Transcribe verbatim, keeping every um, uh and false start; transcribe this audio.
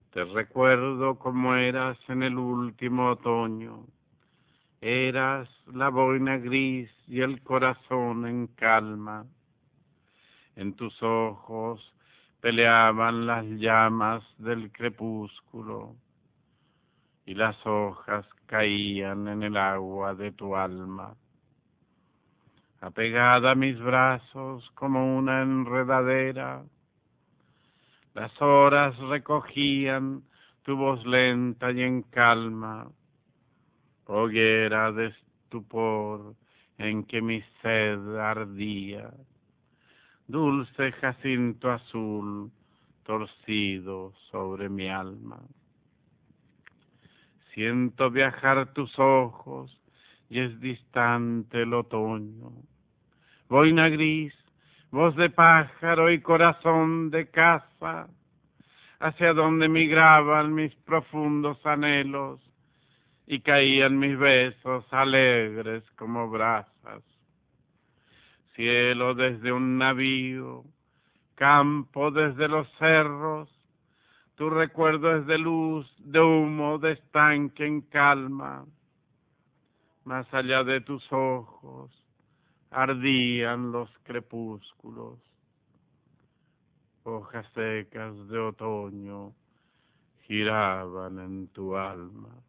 Te recuerdo como eras en el último otoño. Eras la boina gris y el corazón en calma. En tus ojos peleaban las llamas del crepúsculo y las hojas caían en el agua de tu alma. Apegada a mis brazos como una enredadera, las horas recogían tu voz lenta y en calma, hoguera de estupor en que mi sed ardía, dulce jacinto azul torcido sobre mi alma. Siento viajar tus ojos y es distante el otoño. Boina gris, voz de pájaro y corazón de caza, hacia donde migraban mis profundos anhelos y caían mis besos alegres como brasas. Cielo desde un navío, campo desde los cerros, tu recuerdo es de luz, de humo, de estanque en calma. Más allá de tus ojos ardían los crepúsculos, hojas secas de otoño giraban en tu alma.